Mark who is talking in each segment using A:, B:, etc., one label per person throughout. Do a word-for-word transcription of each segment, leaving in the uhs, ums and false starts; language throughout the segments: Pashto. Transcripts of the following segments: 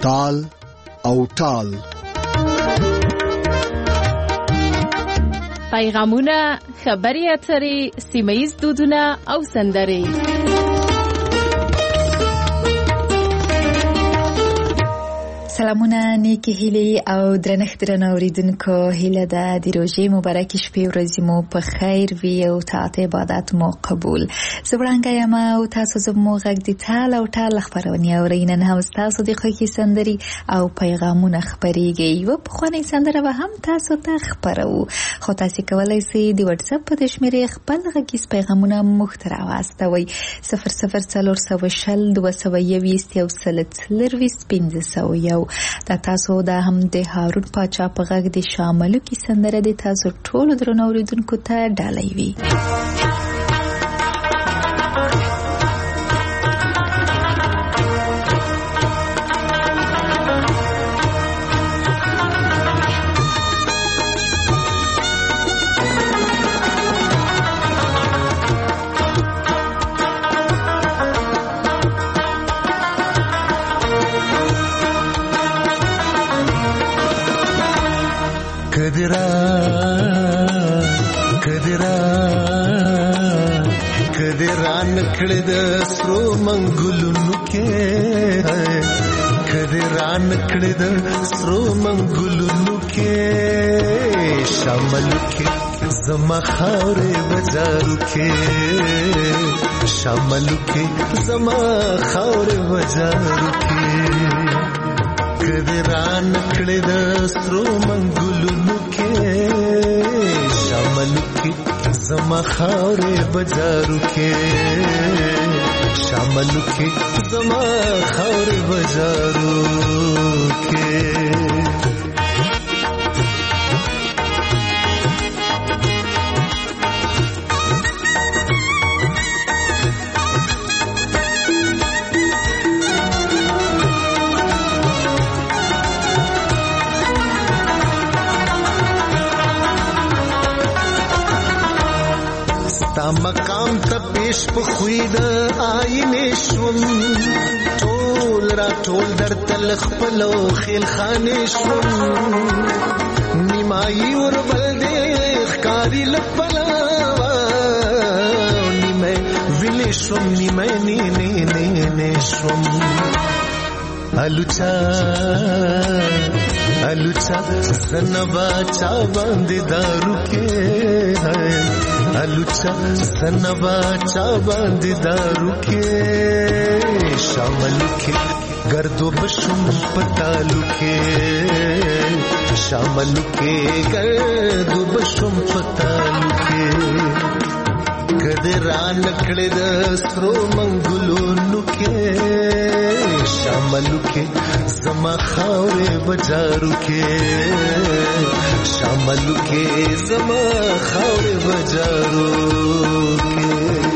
A: تال او ټال.
B: پیغامونه، خبري اترې، سیمه‌ییز دودونه او سندرې.
C: سلامونه، نیکی هیلې او درنښت درنه اوریدونکو، هیله ده د روژې مبارکې شپې ورځې مو په خیر وي او طاعت عبادت مو قبول. زه وړانګه یم او تاسو زموږ غږ د ټال او ټال خپرونې اورئ. نن هم ستاسو د خوښې سندرې او پیغامونه خپرېږي. یوه پخوانۍ سندره به هم تاسو ته خپروو، خو تاسې کولی سئ د وټساپ په دې شمېرې خپل غږیز پیغامونه موږ ته راواستوئ. صفر صفر څلور سوه شل دوه سوه یوویشت یو سل څلرویشت پنځه سوه یو. دا تاسو دا هم د هارون پاچا په غږ د شاملو کې سندره د تاسو ټولو درنو اوریدونکو ته ډالۍ وي.
D: کدرا کدرا کدرا نکړه د سرو منګلونو کې، کدرا نکړه د سرو منګلونو کې، شامل کې زما خاورې بازارو کې، شامل کې زما خاورې بازارو کې، کدرا نکړه د سرو منګلونو کې، شامل کې زما خاورې بازارو کې، شامل کې زما خاورې بازارو کې. مقام ته پیش په خوی د آینې شوم، ټول را ټول در تل خپلو خیل خانې شوم، نیمایي وربل دې ښکاري لپلاوه، نیمه ویلې شوم نیمه نې نې نې نې شوم. الوچا الوچا سنبا چا باندې دارو کې، الوچا سنبا چا باندې دارو کې، شامل کې گردو بشم پتالو کې، شامل کې گردو بشم پتالو کې، کدرا نکړه د سرو منګلونو کې، شامل کې زما خاورې بازارو کې، شامل کې زما خاورې بازارو کې.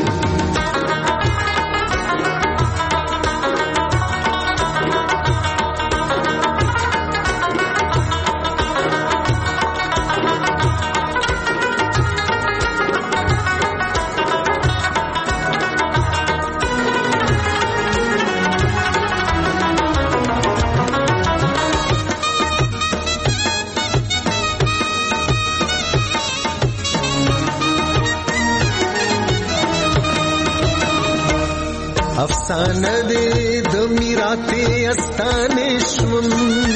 D: افسانه دې د میراته استانې شوم،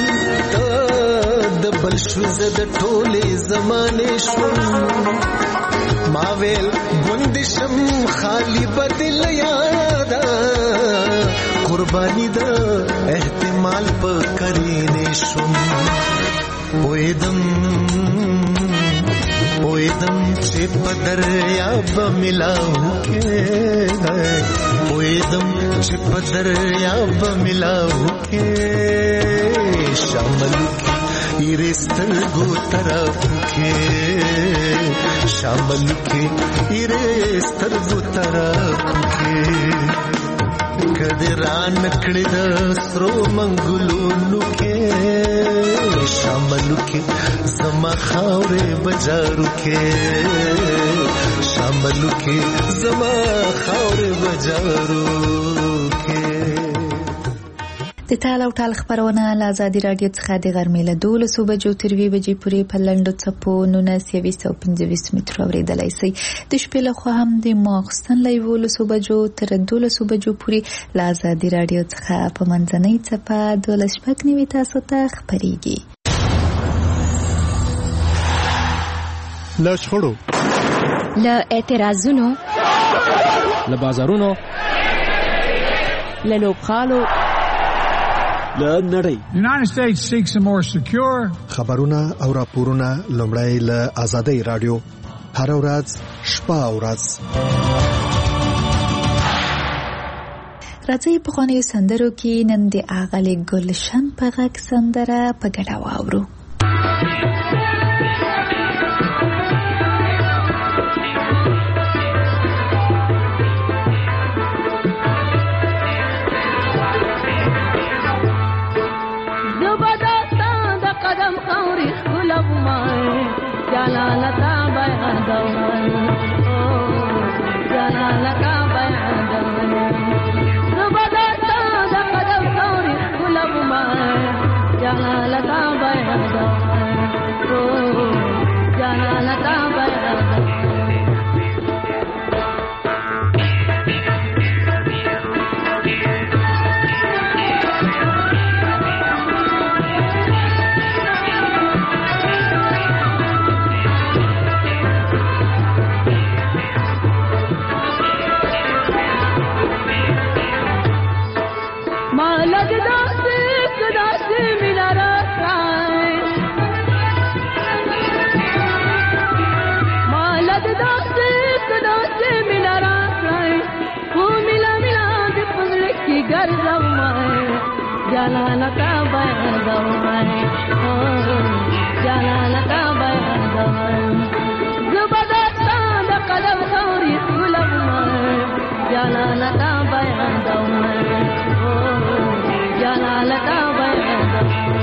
D: د بل شوز د ټولې زمانې شوم، ما ویل ګوندشم خالی بدل یادا، قربانی د احتمال په کرینې شوم، پویدم پویدم چې په دریاب ملاو کې، پویدم چې په دریاب ملاو کې، شامل کې ایرې سترګو طرف کې، شامل کې ایرې سترګو طرف کې، کدرا نکړه د سرو منګلونو کې، شامل کې زما خاورې بازارو کې، شامل کې زما خاورې بازارو کې.
C: د تال او ټال خبرونه له ازادي راډیو څخه د غرمې له دولسو بجو تر یوې بجې پورې په لنډو څپو نولس یویشت او پنځه ویشت مترو اورېدلی شئ. د شپې لخوا هم د ماخوستن له یولسو بجو تر دولسو بجو پورې له ازادي راډیو څخه په منځنۍ څپه دولس شپږ نوي تاسو ته خپرېږي.
A: له شخړو،
B: له اعتراضونو،
E: له بازارونو،
B: له لوبغالو،
E: له نړۍ.
F: United States seeks a more secure.
A: خبرونه او راپورونه لومړی له ازادي راډیو هر ورځ شپه او ورځ.
C: راځئ پخوانیو سندرو کې نن د اغلې ګلشن په غږ سندره په ګډه واورو.
G: جلالتا بیان دوان او جلالتا بیان دوان زبردستا د قدم ثوري غلب ما جلالتا بیان دوان او جلالتا بیان دوان جلالتا بیان دوان او جلالتا بیان دوان زبردستا د قدم ثوري غلب ما جلالتا بیان دوان او جلالتا بیان دوان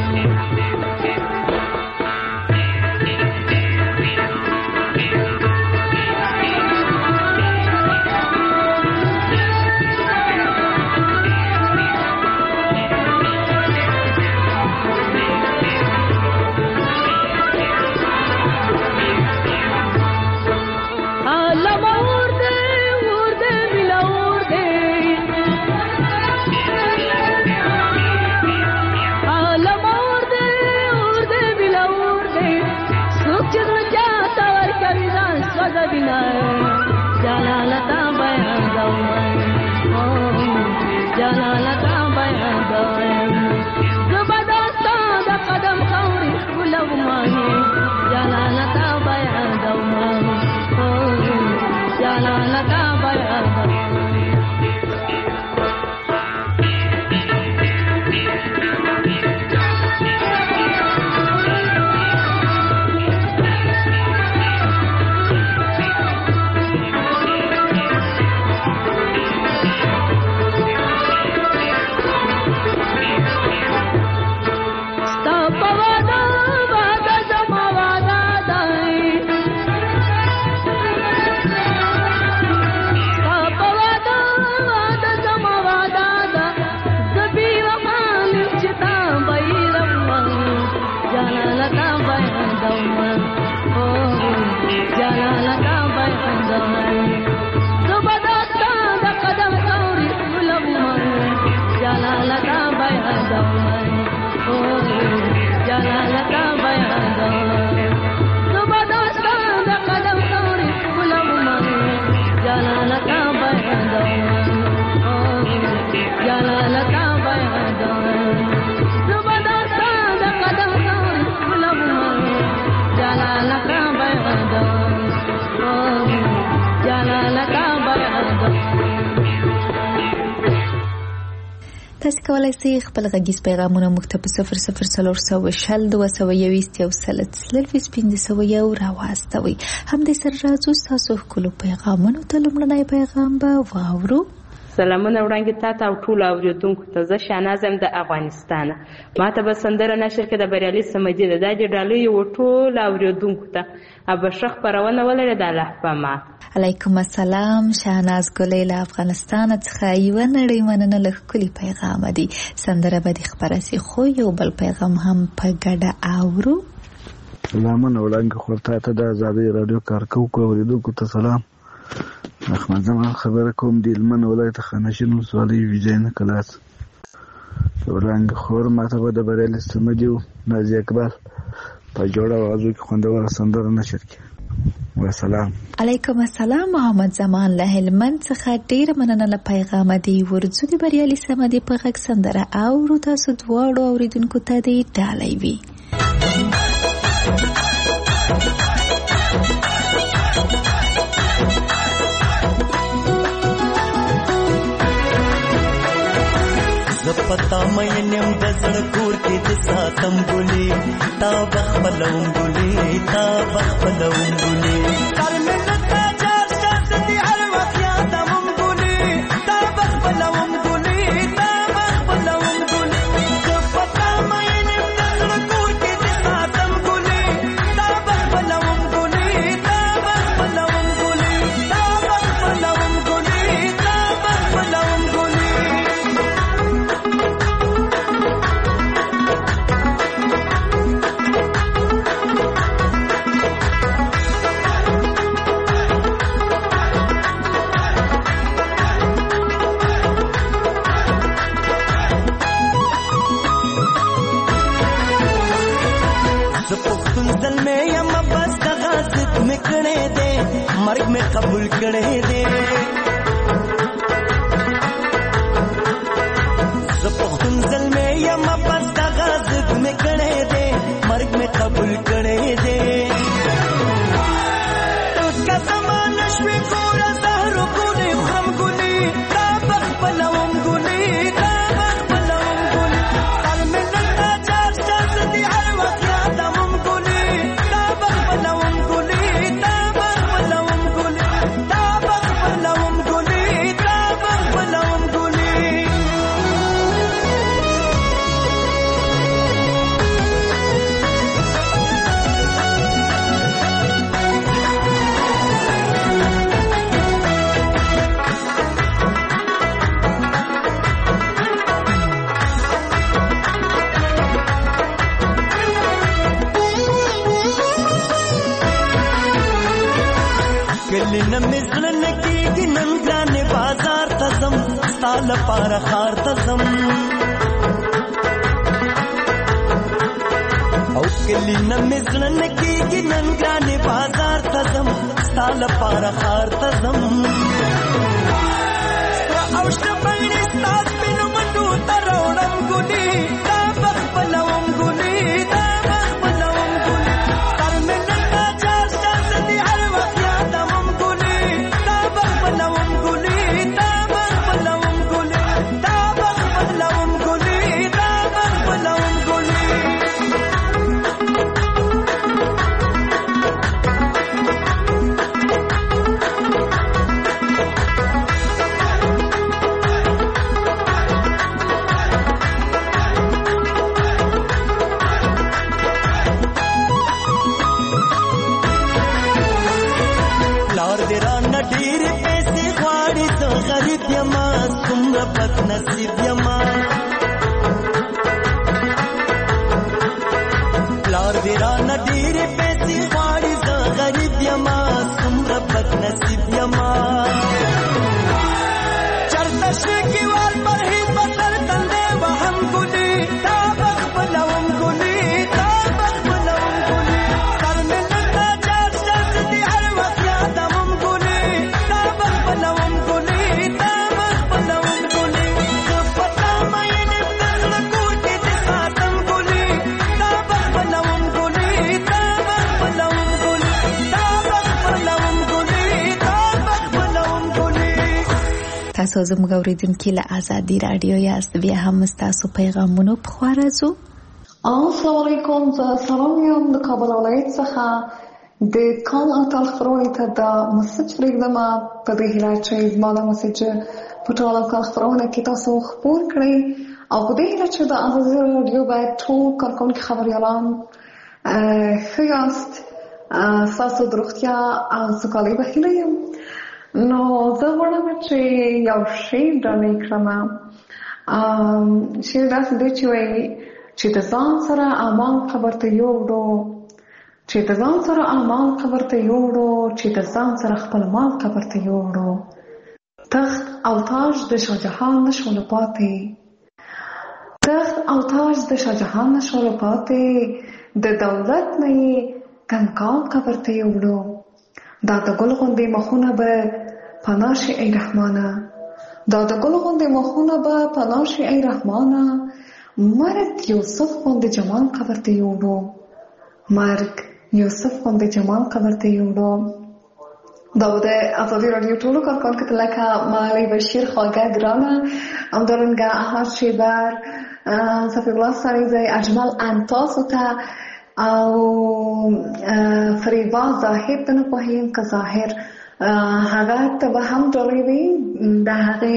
G: جلالتا بیان دوان او جلالتا بیان دوان زبردستا د قدم ثوري غلب ما جلالتا بیان دوان او جلالتا بیان دوان
C: تاسو کولای شئ خپل غږیز پیغامونه موږ ته په صفر صفر څلور سوه شل دوه سوه یویشت یو سل څلوېښت پنځه سوه یو راواستوئ. همدې سره راځو ستاسو ښکلو پیغامونو ته. لومړنی پیغام به واورو.
H: سلامونه وړاندې تا ته او ټولو اورېدونکو ته. زه شهناز یم د افغانستانه. ما ته به سندره نشر کې د بریالي صمدي ده. دا دې ډالۍ و ټولو اورېدونکو ته. ابه ښه خپرونه ولرې د الله په امان.
C: علیکم السلام. شهناز ګلې له افغانستان څخه یوه نړۍ مننه له ښکلي پیغام دی. سندره به دې خپره سي، خو یو بل پیغام هم په ګډه اورو.
I: سلامونه وړاندې خور تا ته د ازادۍ راډیو کارکوونکو اورېدونکو ته سلام. احمد زمان خبره کوم د هلمند ولایت خانشین ولسوالۍ ویجاینه کلاس. وړاندې خور ما ته به د بریالي صمدي او نازي اقبال په جوړه اوازو کې خوندوره سندره نشر کړي. وسلام.
C: علیکم السلام. محمد زمان له هلمند څخه ډیره مننه له پیغام دی. ورځو د بریالي صمدي په غږ سندره اورو. تاسو دواړو اوریدونکو ته دې ډالۍ وي.
J: پتا مینم د زړه کور کې د ساتم ګلې تا بخپلوم ګلې تا بخپلوم ګلې تر ملتا جار شات دي هر وخت یادوم ګلې تا بخپلوم ګلې تا بخپلوم ګلې پتا مینم د زړه کور کې د ساتم ګلې تا بخپلوم ګلې تا بخپلوم ګلې تا بخپلوم ګلې تا بخپلوم ګلې. مرگ میں قبول کرے دے پختون زل میں یا مپس دا غازب میں کرے دے مرگ میں قبول کرے دے اس کا زمان نشوی کورا زہرو گولی خرم گولی تا بخبلوم گولی تا بخبلوم گولی تر ملتا جار شاز دی ہر وقت یادوم گولی تا بخبلوم گولی تا بخبلوم گولی تا بخبلوم گولی تا بخبلوم گولی. کلی نمزلن کی نن ګران بازار تزم ستال پار خار تزم او کلی نمزلن کی نن ګران بازار تزم ستال پار خار تزم او شپنګ ستاس پینو منډو ترونم ګونی تا بخبلوم ګونی تا بخبلوم ګونی تر مننه چار شاز دی هر وخت یادوم ګونی تا بخبلوم ګونی تا بخبلوم ګونی تا بخبلوم ګونی تا بخبلوم ګونی. ډیر پیسې غواړي ته غریب یما څومره بد نصیب یما پلار دې رانه ډیر پیسې غواړي ته غریب یما څومره بد نصیب یما چرته شګي وال پر هی بسر تندې وهم ګونی تا بخبلوم ګونی تا بخبلوم ګونی تر ملتا چار شاز دي هر وخت یادوم ګونی تا بخبلوم ګونی تا بخبلوم ګونی پتا مې نه تل کور کې د ساتم ګونی تا بخبلوم ګونی تا بخبلوم ګونی تا بخبلوم ګونی تا بخبلوم ګونی.
C: تاسو زموږ اوریدونکي له ازادي رادیو یاست. بیا هم ستاسو پیغامونو په خوا راځو.
K: السلام علیکم. زه سلام یم د کابل ولایت څخه د کال اتل خبرونې ته د مسج پرېږدم په دې هیله چې زما دا مسج په ټوله کال خپرونه کې تاسو خپور کړئ او په دې هیله چې د آزادي راډیو باید ټول کارکوونکي خبریالان ښه یاست، ستاسو د روغتیا او سوکالۍ په هیله یم. نو زه غواړم چې یو شعر ډالۍ کړم. شعر داسې دی چې وایي چې د ځان سره اعمال قبر ته یوړو، چې د ځان سره اعمال قبر ته یوړو، چې د ځان سره خپل مال قبر ته یوړو. تخت او تاج د شاهجهان نشول پاتې، تخت او تاج د شاهجهان نشول پاتې، د دولت نه یې کنکال قبر ته یوړو. دا د ګل غوندې مخونه به پناه شي ای رحمانه، دا د ګل غوندې مخونه به پناه شي ای رحمانه. مرګ یوسف غوندې جمال قبر ته یوړو، مرګ یوسف غوندې جمال قبر ته یوړو. دا د آزادي راډیو ټولو کارکوونکو ته لکه ملالۍ بشیر، خواږه ګرانه، همدارنګه احمد شیبر، صفی الله سریزی، اجمل انتاسو ته او فریبا زاهد ته نه پوهېږم که ظاهر هغه ته به هم ډالۍ وي، د هغې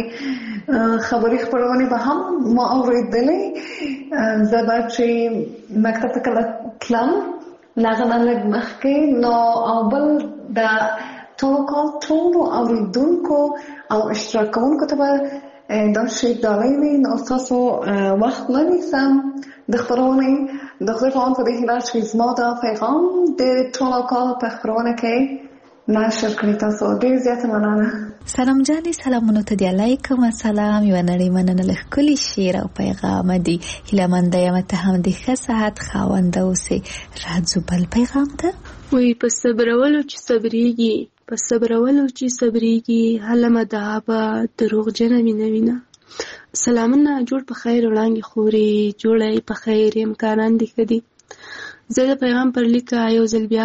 K: خبري خپرونې به هم ما اورېدلې. زه به چې مکتب ته کله تلم له هغه نه لږ مخکې، نو او بل د ټولو کال ټولو اورېدونکو او اشتراک کوونکو ته به دا شی ډالۍ وي. نو ستاسو وخت نه نیسم د خپرونې، د خدای پامان په دې هیله چې زما دا پیغام د ټولو کال په خپرونه کې نشر کړي. تاسو ډېر زیاته مننه.
C: سلام جانې، سلامونو ته دی علیکم السلام. یوه نړۍ مننه له ښکلي شعر او پیغام دی. هیله منده یم ته هم د ښه صحت خاونده اوسې. راځو بل پیغام ته.
L: وایي په صبرولو چې صبرېږي، په صبرولو چې صبرېږي، هله مدعا دروغجنه مینه وینه. سلامونه، جوړ په خیر وړانګې خورې، جوړی په خیر، امکانان دې ښه دي. زه د پیغام پر لیکه یو ځل بیا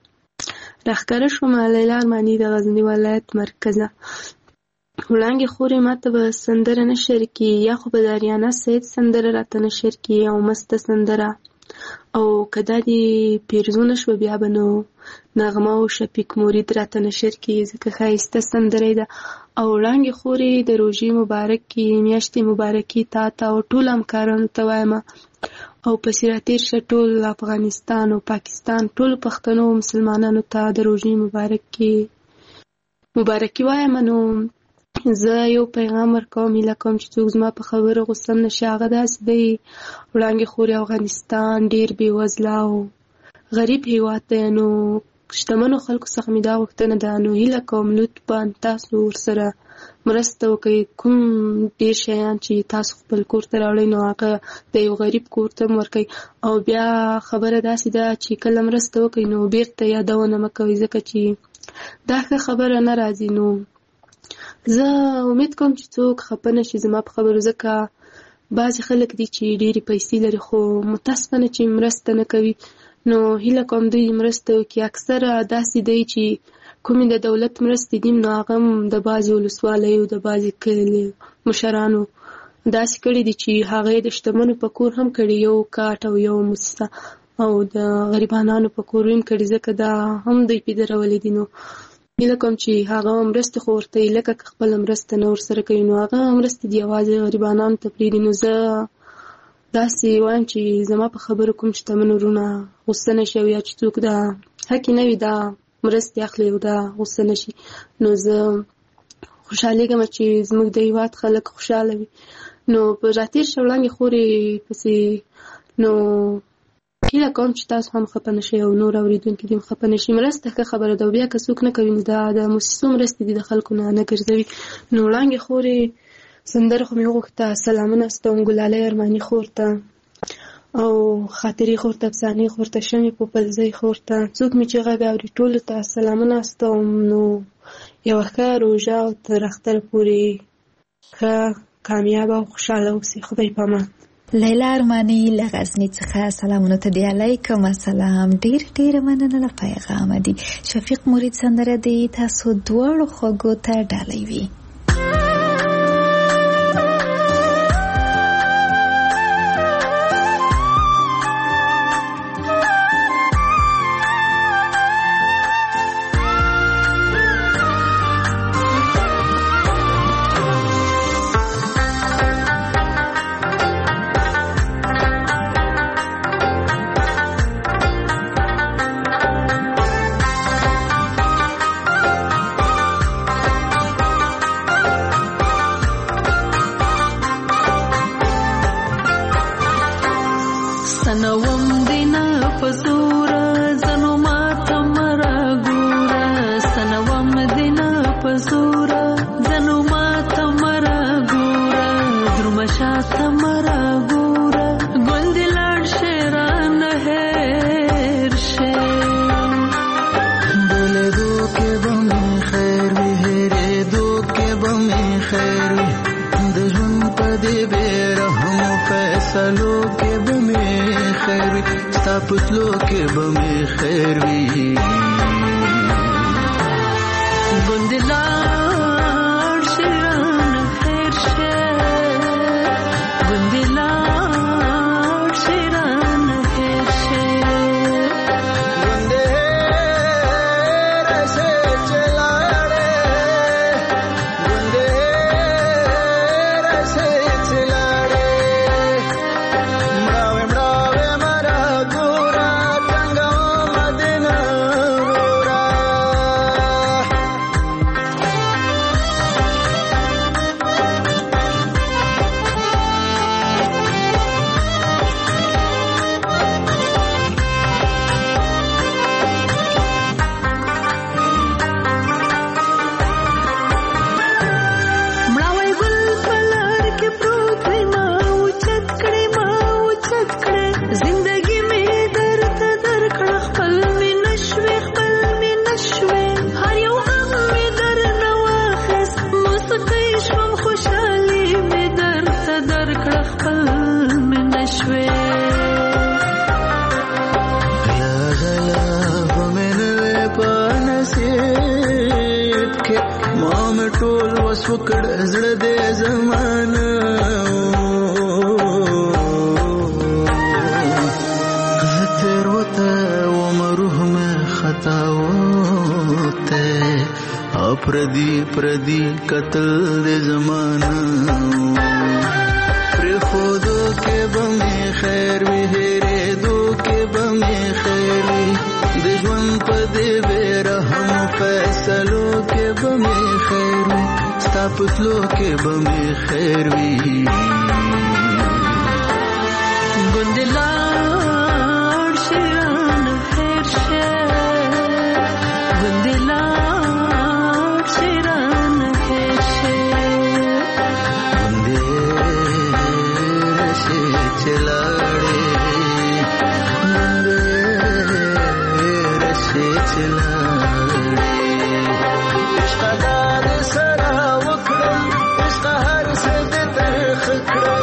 L: راښکاره شومه. لیلا ارماني د غزني ولایت مرکزه. وړانګې خورې ماته به سندره نه شرکي، یا خو به د اریانا سید سندره راته نه شرکي او مسته سندره، او که دا دې پیرزونه شوه بیا به نو نغمه او شفیق مرید راته نشر کړي، ځکه ښایسته سندره ده. او وړانګې خورې د روژې مبارکې میاشتې مبارکې تا ته او ټولو همکارانو ته وایم، او پسې راتېر شه ټول افغانستان او پاکستان ټولو پښتنو او مسلمانانو ته د روژې مبارکې مبارکي وایم. نو زه یو پیغام ورکوم، هیله کوم چې څوک زما په خبره غوسه نه شي. هغه داسې دی، وړانګې خورې افغانستان ډېر بېوزله او غریب هېواد دی. نو شتمنو خلکو څخه مې دا غوښتنه ده، نو هیله کوم لطفا تاسو ورسره مرسته وکړئ. کوم ډېر شیان چې تاسو خپل کور ته راوړئ نو هغه د یو غریب کور ته هم ورکړئ. او بیا خبره داسې ده چې کله مرسته وکړئ نو بېرته یادونه مه کوئ، ځکه چې دا ښه خبره نه راځي. نو زه امید کوم چې څوک خفه نه شي زما په خبرو، ځکه بعضې خلک دي چې ډېرې پیسې لري خو متاسفانه چې مرسته نه کوي. نو هیله کوم دوی مرسته وکړي. اکثره داسې دی چې کومې د دولت مرستې دي نو هغه هم د بعضې ولسوالیو د بعضې کلیو مشرانو داسې کړي دي چې هغه یې د شتمنو په کور هم کړي، یو کاټ او یو موسسه، او د غریبانانو په کور هم کړي، ځکه دا هم دوی پیدرولې دي. نو هیله کوم چې هغه مرستې خو ورته یې لکه که خپله مرسته نه ورسره کوي نو هغه مرستې دي یوازې غریبانانو ته پرېږدي. نو زه داسې وایم چې زما په خبرو کوم شتمن وروڼه غوسه نه شي، او یا چې څوک دا حقې نه وي دا مرستې اخلي او دا غوسه نه شي. نو زه خوشحالېږم چې زموږ د هېواد خلک خوشحاله وي. نو په راتېر شه وړانګې خورې پسې نو هیله کوم چې تاسو هم خفه نه شئ او نور اورېدونکي دې هم خفه نه شي. مرسته ښه خبره ده، او بیا که څوک نه کوي نو دا د موسسو مرستې دي د خلکو نه نه ګرځوي. نو وړانګې خورې سندره خو مې وغوښته، سلامونه ستوم ګلالۍ ارماني خور ته، او خاطرې خور ته، افسانې خور ته، شمې پوپلزۍ خور ته، څوک مې چې غږ اوري ټولو ته سلامونه ستوم. نو یوه ښه روژه او تر اختره پورې ښه کامیابه او خوشحاله اوسئ. خدای پامان.
C: لیلا ارماني له غزني څخه سلامونه ته دی علیکم السلام. ډېر ډېره مننه له پیغامه دی. شفیق مرید سندره دی تاسو دواړو خوږو ته ډالۍ وي.
M: شاته مرا ګوره ګوند لاړ شیران هیر شه
D: بلدو کې بمې خیر وي هېرېدو کې بمې خیر وي د ژوند په دې بې رحمو فیصلو کې بمې خیر وي ستا په تلو کې بمې خیر وي
M: ګوند لاړ شیران هیر شه ګوند لاړ شیران هیر شه
D: وکړ زړه دې زمانه تیر وته ومروح میں خطا وته اپردی پردی قتل دې زمانه پر خودو کې بمې خیر وي هېرېدو کې بمې خیر وي د ژوند په دې بې رحم فیصلو کې بمې خیر وي ستا په تلو کې بمې خیر وي
M: ګوند لاړ شیران هیر شه ګوند لاړ شیران هیر شه
D: ګوند راشي چې لاړې ګوند راشي چې لاړې عشق دار سره وکړم عشق هر څه دې ترخ کړم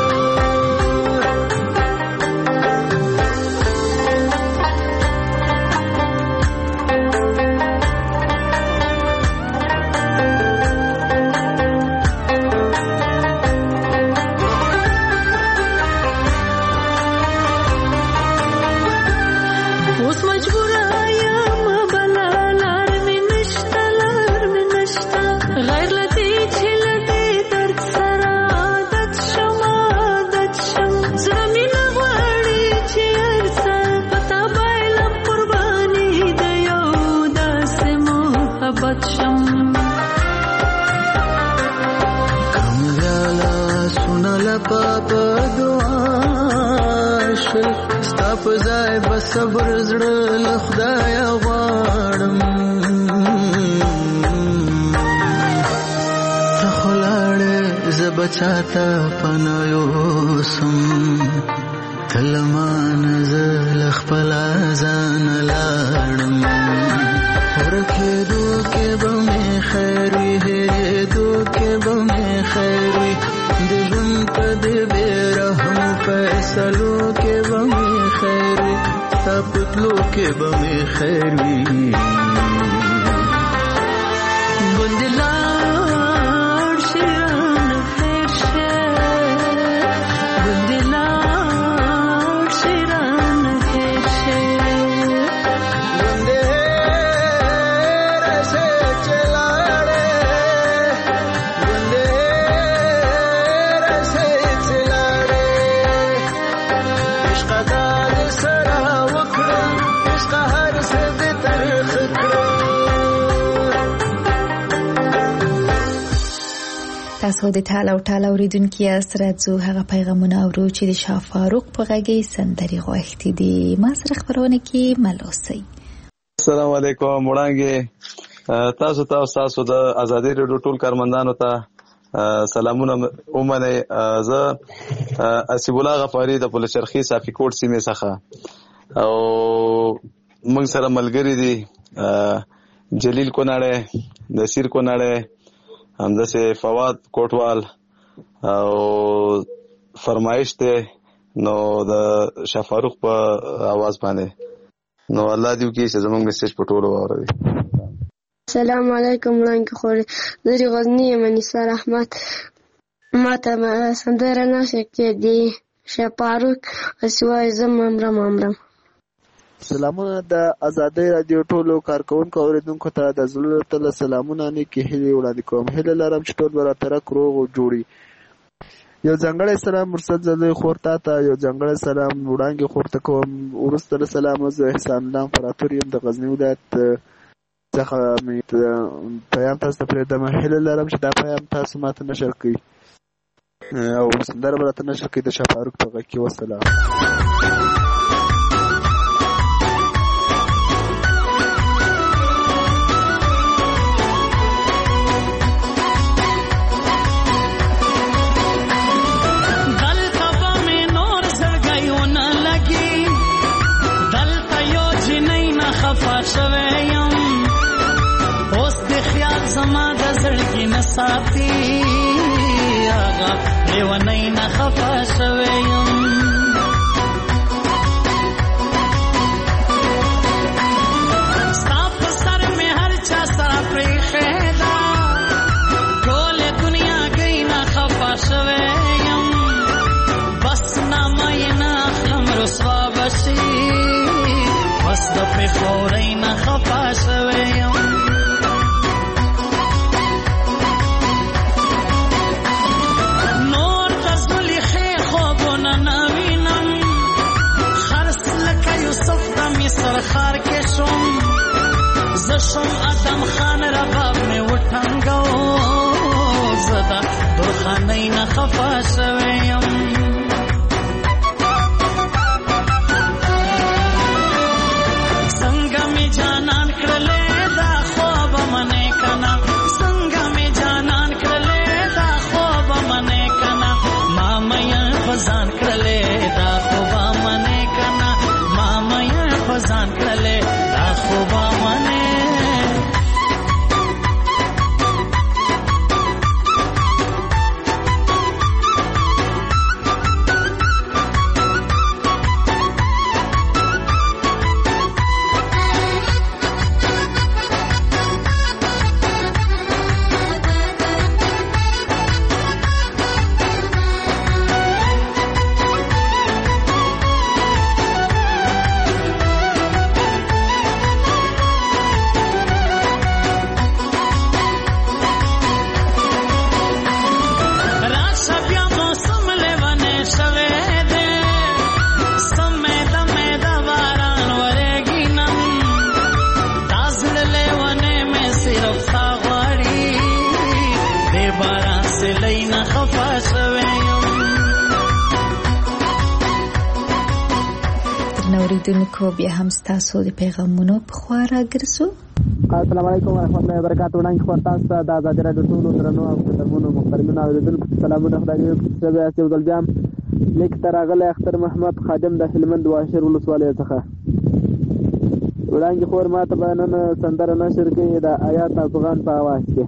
M: اوس مجبور یم بلا لار مې نشته لار مې نشته غیر لدی چې لدی درد سره عادت شم عادت شم زړه مې نه غواړي چې هر څه په تا بایلم قرباني د یو داسې محبت شم
D: کمزالا سنالا پاپا دعا شل ستا په ځای به صبر زړه له خدایه غواړم ته خو لاړې زه به چاته پناه یوسم ته له مانه زه له خپله ځانه لاړم ورکېدو کې به مې خیر وي هېرېدو کې به مې خیر وي د ژوند په دې بې رحمو فیصلو کې به مې خیر وي ستا په تلو کې به مې خیر وي
M: ګوند لاړ شیران هیر شه ګوند لاړ شیران هیر شه
D: ګوند راشي چې لاړې ګوند راشي چې لاړې عشق دار سره وکړم عشق هر څه دې ترخ کړم
C: تاسو د ټال او ټال اوریدونکو یاست راځو هغه پیغامونه اورو چې د شاه فاروق په غږی سندري غوښتي دي ما سره خبرونه کې ملوسي
N: السلام علیکم وړاندې تاسو ته تاسو د ازادي رادیو ټول کارمندانو ته سلامونه ومنئ. زه اسیب الله غفاري د پلچرخي صافي کوټ سیمې څخه او موږ سره ملګری دي جلیل کوناړی، نصیر کوناړی، همداسې فواد کوټوال او فرمایش دی نو د شاه فاروق په आवाज باندې. نو الله دې وکړي چې زموږ میسج په ټولو واوروي.
O: السلام علیکم وړاندې خورې زه د غزني یم نثار احمد. ما ته سندره نشه کې دی شاه فاروق اسوای زه مامرم مامرم.
P: سلامونه د ازادۍ رادیو ټولو کارکوونکو اوریدونکو ته د زړه تل سلامونه نیکې هیلې وړاندې کوم. هیله لرم چې ټول به راترک روغ او جوړي. یو ځانګړی سلام مرسد زلوی خور تا ته، یو ځانګړی سلام وړاندې خور ته کوم. وروسته له سلامه زه احسان الله امپراتور یم د غزني ولایت څخه مې پیام تاسو ته پرېږدم. هیله لرم چې دا پیام تاسو ماته نشر کړئ او سندره به راته نشر کړئ د شاه فاروق په غږ کې. وسلام.
M: شویم اوس د خیال زما د زړګي نه ساتي هغه لیونی نه خفه شویم. ستا په سر مې هر چا سره پرېښې ده ټولې دنیا گۍ نه خفه شویم. بس نامه یې نه اخلم رسوا به شي بس د پېښورۍ نه خفه شوی یم. نور د زلیخې خوبونه نه وینم خرس لکه یوسف د مصر ښار کې شوم. زه شوم ادم خان رباب مې وټنګو زه د درخانۍ نه خفه شوی یم. ځان کړلې دا خوبه منې کنه ماما یې په ځان کړلې دا خوبه منې.
C: اوریدونکو بیا هم ستاسو د پیغامونو په خوا راګرځو.
Q: السلام علیکم ورحمۃ اللہ وبرکاتہ. وړاندې خبر تاسو ته د ازادۍ راډیو ټولو درنو او محترمو محترمینو اوریدونکو سلامونه. خدای دې وکړي چې بیا یو ځل بیا لیک ته راغلی اختر محمد خادم د هلمند واشر ولسوالۍ څخه. وړاندې خبر ما ته به نن سندره نشر کړي د آیات افغان په اواز کې.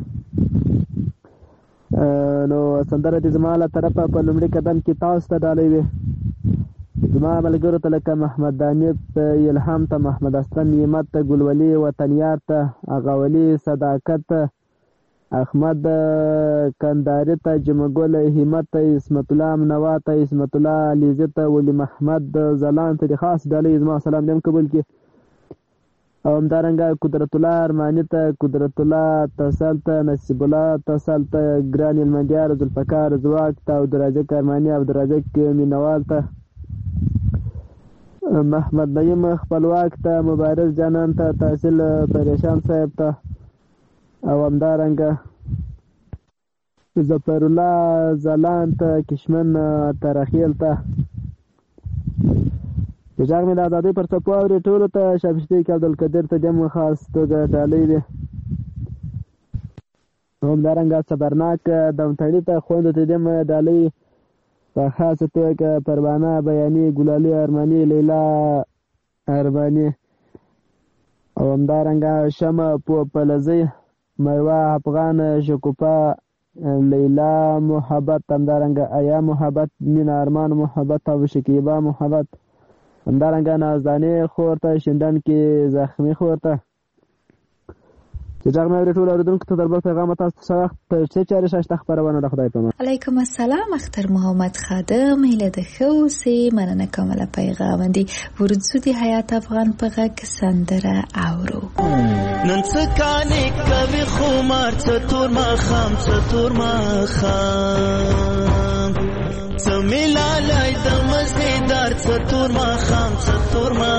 Q: نو سندره دې زما له طرفه په لومړي قدم کې تاسو ته ډالۍ وي. زما ملګرو ته لکه محمد دانیت الهام ته، محمد اسلم یمت ته، ګلولي وطنیار ته، اغاولي صداقت ته، احمد کنداري ته، جمعګل همت ته، اسمت الله منوا ته، اسمت الله علیزه ته، ولی محمد زلان ته خاص ډالۍ زما سلام دې قبول کړي. او همدارنګه قدرت الله ارماني ته، قدرت الله اتصال ته، نصیب الله اتصال ته، ګران المندیار ذوالفقار زواک ته، او درجه کرماني او درجه مینوال ته، محمد نعیم خپلواک ته، مبارز جانان ته، تحصیل پریشان صاحب ته، او همدارنګه ظفر الله زلان ته، کشمن ترخیل ته. جاګ مې د ازادۍ پر څپو اورې ټولو ته شابستی کې عبدالقدیر ته دیم خاص توګه ډالۍ دی. همدارنګه صبرناک دمتړي ته خوندو ته دې ډالۍ په خاصه توګه پروانه بیاني ګلالي ارماني لیلا ارماني او همدارنګه شمع پلزی میوه افغان شکوفا لیلا محبت همدارنګه ایا محبت مینا ارمان محبت او شکیبا محبت همدارنګه نازدانې خور ته شندن کې زخمی خور ته چې دا مې ټول اوریدونکو ته دربل پیغام تاسو سره چې چاري شاشته خبرونه د خدای په امان.
C: علیکم السلام اختر محمد خادم هله د خوسي مننه کومه پیغام دی ورځو دی حیات افغان په غږ سندره اورو
D: نن څه کانې کوي خمار څه تور ما خام څه تور ما خام څه ملالای د مزیدار څه تور ما خام څه تور ما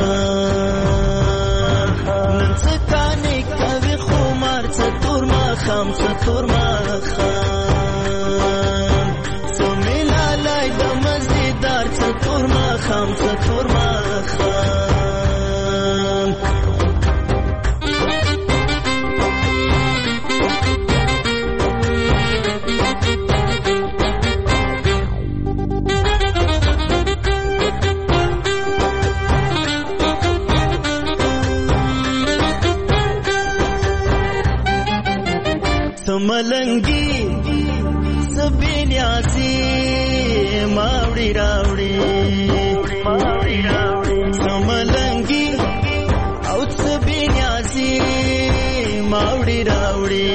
D: خام نن څه کانې کوي خمار څه تور ما خام څه تور ما خام څه ملالای د مزیدار څه تور ما خام څه تور ما خام ملنگی سبین یاسی ماوڑی راوڑی سملنگی او سبین یاسی ماوڑی راوڑی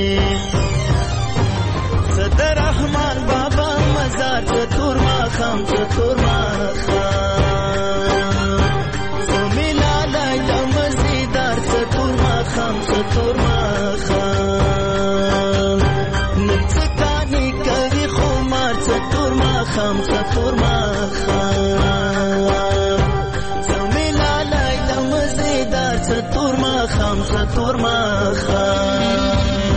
D: صدر رحمان بابا مزار چطور ما خام چطور ما خام سمیلا لای لمزیدار چطور ما خام چطور ما خام خام چطور ما خام سمیلا لای لمزیدار چطور ما خام چطور ما خام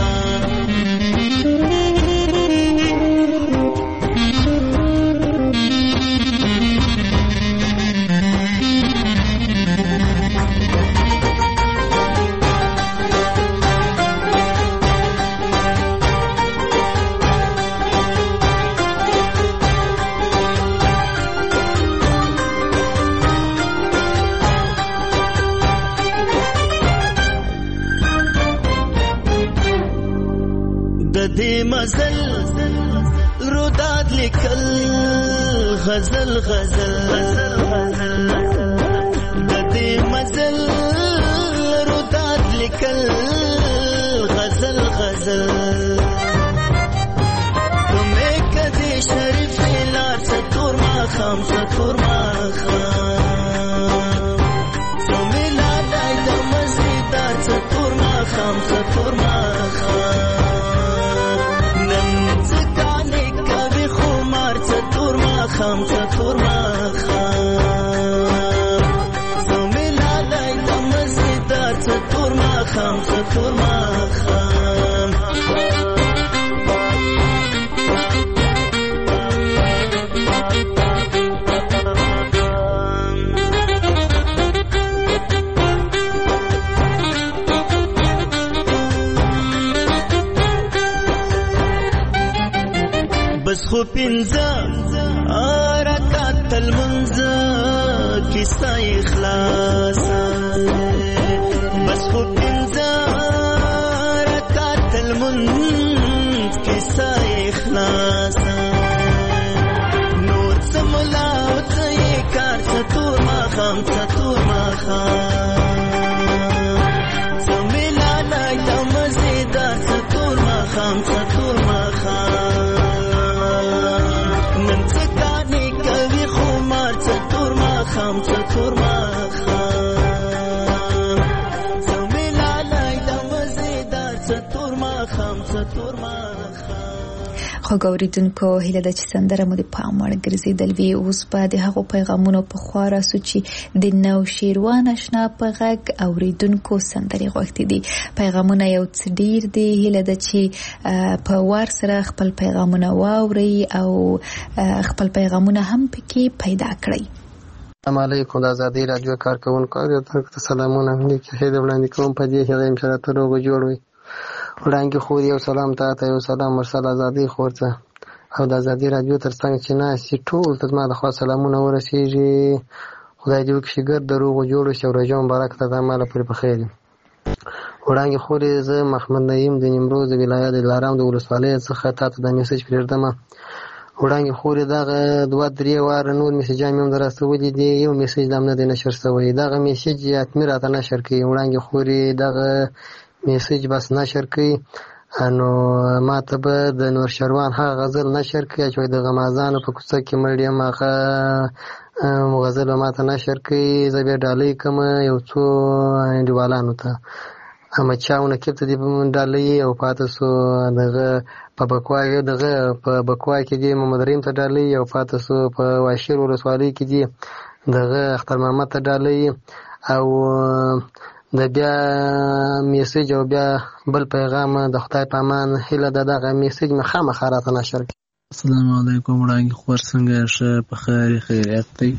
D: مزل روداد لیکل غزل غزل د دې مزل روداد لیکل غزل غزل کومه کدي شریف لار ستور ما خام ستور ما خام سمیلا لای د مزیدار ستور ما خام ستور ما خام خام چطور ما خام سمیلا لای د مزیدار چطور ما خام چطور ما خام بس خو پینځه رکعت المنځ کیسه اخلاص بس خو پینځه رکعت المنځ کیسه اخلاص نور سملا او ته کار ستور ما خام ستور ما خام سمیلا لای د مزیدار ستور ما خام ستور ما خام خام چطور ما خام سمیلا لای د مزیدار چطور ما خام چطور ما
C: خو ګوریدونکو هیله ده چې سندره مو د پام وړ ګرځېدل وي اوس به د هغو پیغامونو په خوا راسو چې د نوشیروان اشنا په غږ اوریدونکو سندرې غوښتي دي پیغامونه یو څه ډیر دي هیله ده چې په وار سره خپل پیغامونه واورئ او خپل پیغامونه هم پکې پیدا کړئ.
R: السلام علیکم د ازادي رادیو کارکونکو او تاسو ته سلامونه. نیکی هیله وړاندې کوم په دې هیله ان شاء الله ته روغ جوړ وي وړانګې خور یو سلام تا ته، یو سلام مرسل ازادۍ خور ته او د ازادي راډیو تر څنګ چې ناستې ټول ته زما د خوا سلامونه ورسېږي. خدای دې وکړي چې ګرد د روغو جوړو شي او روژه مبارک ته دا ماله پورې په خیر وي. وړانګې خورې زه محمد نعیم د نیمروز د ولایت دلارام د ولسوالۍ څخه تا ته دا میسج پرېږدمه. وړانګې خورې دغه دوه درې واره نور میسجان مې هم در استولي دي، یو میسج دا هم نه دی نشر شوی. دغه میسج حتمي راته نشر کړي. وړانګې خورې دغه میسج بس نشر کړي، نو ما ته به د نور شروان هغه غزل نشر کړي چې د غمازانو په کوڅه کې مړ یم، هغه غزل به ما ته نشر کړي. زه بیا ډالۍ کوم یو څو انډیوالانو ته، احمدشاه نقیب ته دې ډالۍ او پاته سو دغه په بکوا دغه په بکوا کې دې محمد رحیم ته ډالۍ او پاته سو په واشیر ولسوالۍ کې دې دغه اختر محمد ته ډالۍ او د بیا میسج او بیا بل پیغام د خدای په امان هیله ده دغه میسج مې خامخا راته نشر کړي.
S: السلام علیکم وړانګې خور څنګه ښه په خیر خیریت دی؟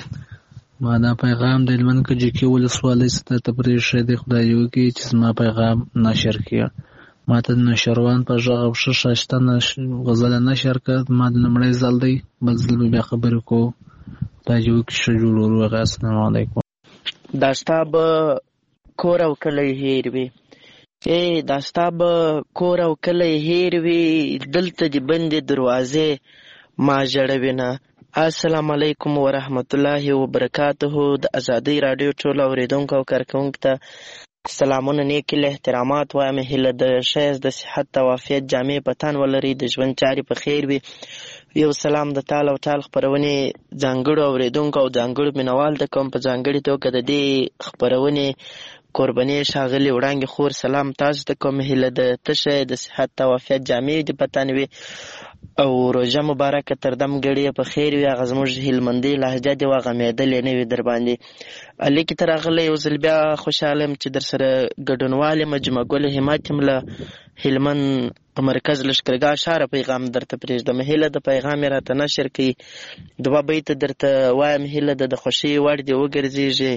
S: ما دا پیغام د هلمند کجکي ولسوالۍ څخه درته پرېښی دی. خدای دې وکړي چې زما پیغام نشر کړي. ما ته د نوشروان په غږ او ښه ښایسته غزله نشر کړه. ما د لومړی ځل دی، بل ځل به بیا خبرې کوو. خدای دې وکړي ښه جوړ وروغه. السلام علیکم.
T: دا ستا به کور او کلی هیر وي، ای دا ستا به کور او کلی هیر وي، دلته دې بندې دروازې ما ژړوینه. السلام علیکم ورحمت الله وبرکاته. د ازادۍ راډیو ټولو اورېدونکو او کارکوونکو ته سلامونه، نیک احترامات وایم. هیله د ښایست د صحت او عافیت جامې په تن ولري، د ژوند چارې په خیر وي. یو سلام د تال او تال خپرونې ځانګړو اورېدونکو او ځانګړو مینوال ته کوم. په ځانګړې توګه د دې خپرونې قرباني ښاغلې وړانګې خور سلام تاسو ته کوم. هیله د تشه د صحت او عافیت جامې دې په تن وي او روژه مبارکه تر دم ګړې په خیر وي. هغه زموږ هلمندۍ لهجه دې وغمېدلې نه وي در باندې. لیکې ته راغلی یو ځل بیا خوشحاله یم چې در سره ګډونوال یم. جمعه ګل همت یم له هلمند مرکز لښکرګاه ښاره پیغام درته پرېږدم. هیله د پیغام یې راته نشر کړي. دوه بیته درته وایم. هیله د د خوښۍ وړ دې وګرځېږي.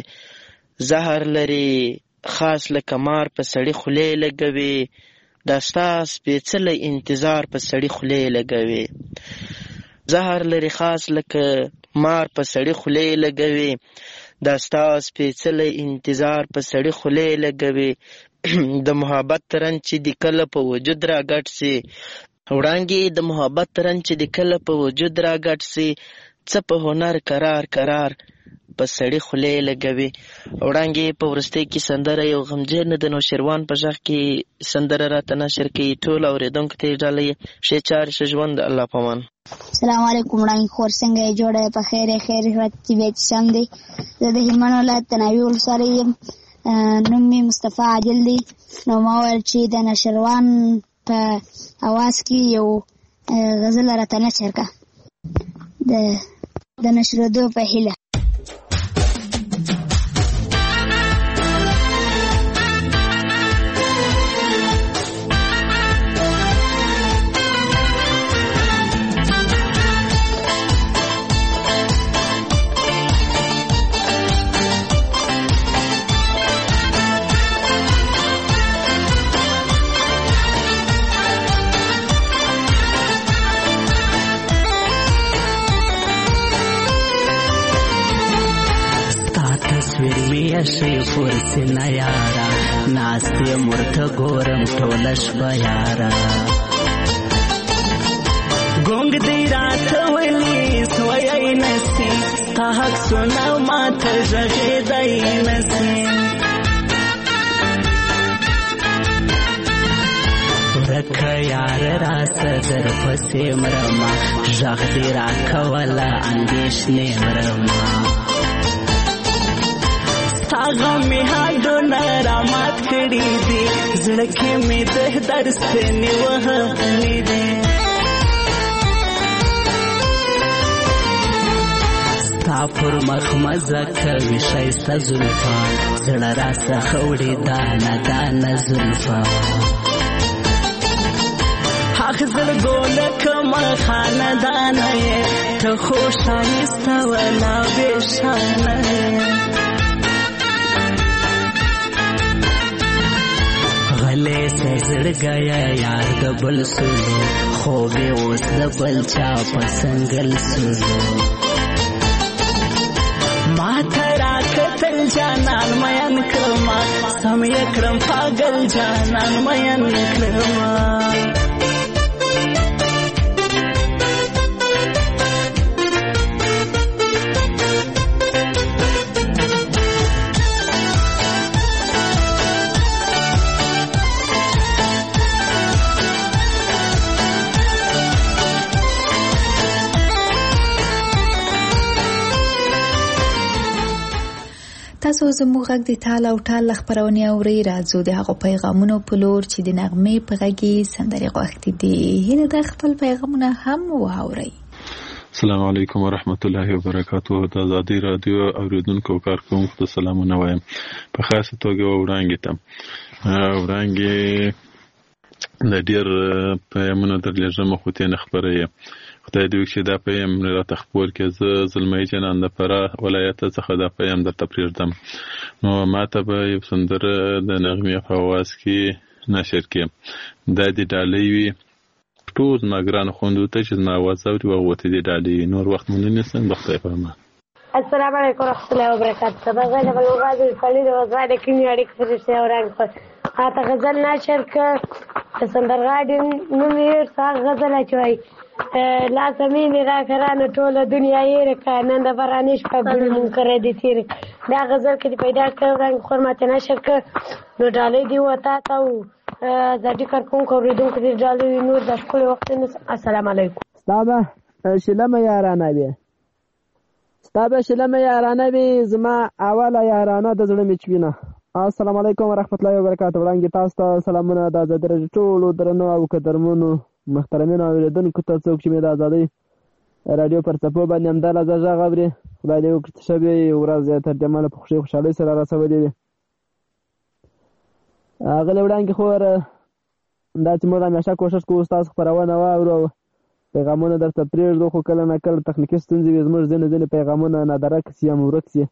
T: زهر لري خاص لکه مار په سړي خولې لګوي، دا ستا سپېڅلی انتظار په سړي خولې لګوي. زهر لري خاص لکه مار په سړي خولې لګوي، دا ستا سپېڅلی انتظار په سړي خولې لګوي. د محبت رنګ چې د کله په وجود را ګډ سي، وړانګې د محبت رنګ چې د کله په وجود را ګډ سي، څه په هنر قرار قرار په سړي خولې لګوي. وړانګې په وروستۍ کې سندره یو غمجن د نوشیروان په غږ کې سندره راته نشر کوي. ټول اورېدونکو ته یې ډالۍ. ښې چارې ښه ژوند. الله پامان.
U: السلام علیکم وړانګې خور څنګه یې جوړه یې په خیر خیر طبیعت سم دی. زه د هلمند ولایت د ناوې ولسوالۍ یم. نوم مې مصطفی عادل دی. نو ما ویل چې د نوشیروان په اواز کې یو غزل راته نشر کړه د نشرېدو په هیله.
V: شي فرسنا یارا ناستی مرته ګورم ټوله شپه یارا ګونګ دی راته ویلي سوی نسي ستا حق سونه ماته غږېدی نسي ورکه یار راسه در پسې مرمه غږ دې راکوله اندېښنې مرمه هغه می هډونه رامات کړي دي زړه کې مې د درستنې وهلې دي ستا پر مخ مزه کوي ښایسته زلفا زړه راڅخه وړي دانه دانه زلفا هغه زړګو لکه مخانه دانه یې ته خو ښایسته ولا بېشانه یې ښکلی سزړګیه یار د بل سولو خوب یې اوس د بل چا په سنګل سولو ما ته راکتل جانان مین کړما سم یې کړم پاگل جانان مین کړما
C: تاسو زموږ غږ د تال او ټال خبرونه اوري راځو د هغو پیغامونو په لور چې د نغمې په غږی سندرې غوښتي دي هله د خپل پیغامونه هم واوري.
B: السلام علیکم ورحمت الله وبرکاته. د آزادی رادیو اوریدونکو کارکونکو ته سلامونه وایم. په خاصه توګه وړاندې ته وړاندې د ډیر پیغامونه درلېږم خو ته نه خبرې خدای دې وکړي دا پیغام راته خپور کړي. زه زلمی جنان د فراه ولایت څخه دا پیغام درته پرېږدم. نو ماته به یو سندره د نغمې په اواز کې نشر کړي. دا د ډالۍ وي ټول زما ګرانو خویندو ته چې زما اواز اوري وغوتې د ډالۍ وي. نور وخت مو نه نیسم د خدای په امان.
E: السلام علیکم ورحمۃ اللہ وبرکاتہ. بغیر بلوغات الفلید وزاد کینی اړیک فرشته اورنګ پر اته غزل نشر ک سندرغاډي نوم یې څنګه غزل اچوي لا زمین را کرانه ټوله دنیا یې رکا نن د برانش په ګل منکر دي تیر دا غزل کې پیدا کړو رنګ خرمته نشر ک نو ډالې دی وتا تاو زړی کار کوم کوریدونکو دې ډالې نور د خپل وخت. السلام علیکم.
Q: ستابه شلمه یارانه بیا ستابه شلمه یارانه بی زما اوله یارانه د زړه میچوینه. السلام علیکم ورحمت الله وبرکاتہ. وړاندې تاسو ته سلامونه د آزادۍ ټولو درنو او قدرمنو محترمینو اوریدونکو ته څوک چې مې د آزادۍ رادیو پر څپو باندې همداله غږ اوري خدای دې وکړي چې شبې ورځ تر جماله په خوشي خوشحالۍ سره راسولې وي. هغه وړاندې خو دا چې موږ همیشه کوشش کوو تاسو خبرونه واورو پیغامونه درته پرېږدو خو کله نه کله تخنیکي ستونزې وي زموږ ځینې ځینې پیغامونه نادرک سي یا ورک سي.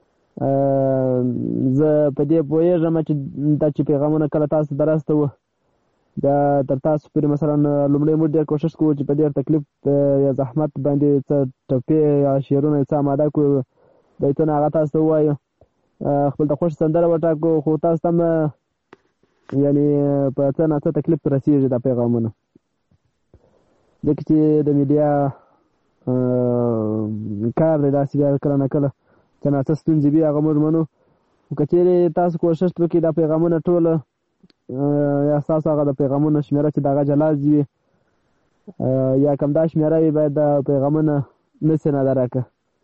Q: زه په دې پوهېږم چې دا چې پیغامونه کله تاسو ته راستوو دا تر تاسو پورې مثلا لومړی موږ ډېر کوشش کوو چې په ډېر تکلیف یا زحمت باندې څه ټپې یا شعرونه څه اماده کړو بیتونه هغه تاسو ته ووایو خپل د خوښ سندره وټاکو خو تاسو ته هم یعنې په څه نه څه تکلیف رسېږي دا پیغامونه ځکه چې د میډیا کار دی داسې بیا کله نه کله څه نه څه ستونزې وي هغه موږ منو. خو که چېرې تاسو کوشش وکړئ دا پیغامونه ټوله یا ستاسو هغه د پیغامونو شمېره چې د هغه جلاز وي یا کم دا شمېره وي باید دا پیغامونه نسي نادرکه.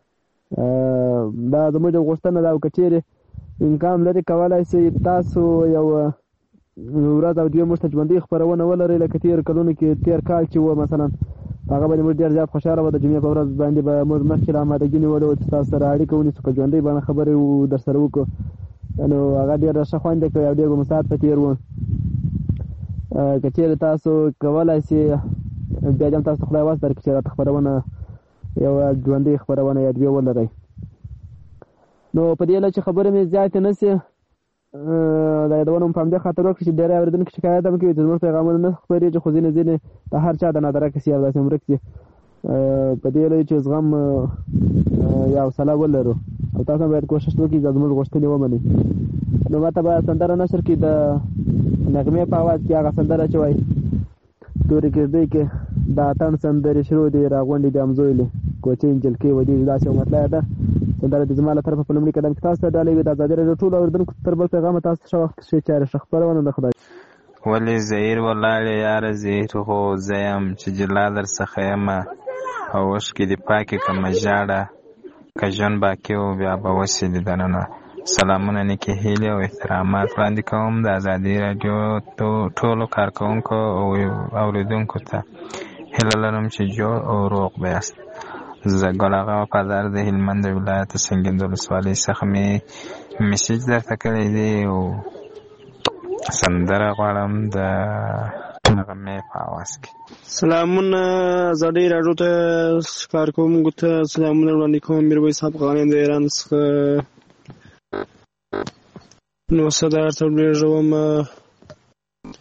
Q: دا زموږ غوښتنه ده او که چېرې امکان لري کولی شئ تاسو یو ورځ او دوې موږ ته ژوندۍ خپرونه ولرئ لکه تېر کلونو کې تېر کال چې و مثلا هغه باندې موږ ډېر زیات خوشحاله وو. د جمعې په ورځ باندې به موږ مخکې له امادګي نیولې وه چې تاسو سره اړیکه ونیسو په ژوندۍ باندې خبرې در سره وکړو نو هغه ډېره ښه خوند یې کړی او ډېر به مو ساعت په تېر و. که چېرې تاسو کولی شئ بیا دې هم تاسو ته خدای وس درکړي چې راته خپرونه یوه ژوندۍ خپرونه یا دوې ولرئ. نو په دې چې خبرې مې زیاتې نه شي دا یادونه مو په همدې خاطر وکړي چې ډېری اورېدونکي شکایت هم کوي چې زموږ پیغامونه نه خپرېږي خو ځینې ځینې د هر چا د نادرکه سي او داسې هم ورک سي. په دې لوی چې زغم یا حوصله ولرو او تاسو هم باید کوشش وکړئ چې زموږ غوښتنې ومنئ. نو ماته به سندره نشر کړي د نغمې په اواز کې هغه سندره چې وایي تورې کېږدۍ کې د اتڼ سندرې شروع دي راغونډې دي همزویلې کوچۍ نجلکۍ ودېږي داسې یو مطلع ده. سندره د زما له طرفه په لومړي قدم کې تاسو ته ډالۍ وي د ازادۍ راډیو ټولو اورېدونکو تر بل پیغامه تاسو ته ښه وخت ښې چارې ښه خپرونه د خدای.
W: ولې زهیر ولاړې یاره زهیر خو زه یم چې جلا در څخه یمه او اوښکې دې پاکې کړمه ژاړه که ژوند باقي و بیا به وسې دې دننه. سلامونه نیکې هیلې او احترامات وړاندې کوم د ازادۍ راډیو ټولو کارکوونکو او اورېدونکو ته. هیله لرم چې جوړ او روغ به یاست. زه ګل آغا وفادار د هلمند ولایت سنګین د ولسوالۍ څخه مې میسیج درته کړی دی او سندره غواړم د نغمې په اواز کې.
X: سلامونه ازادۍ راډیو ته کارکوونکو ته سلامونه وړاندې کوم. میرویس افغانیان د ایران څخه نو څه درته ورېږدوم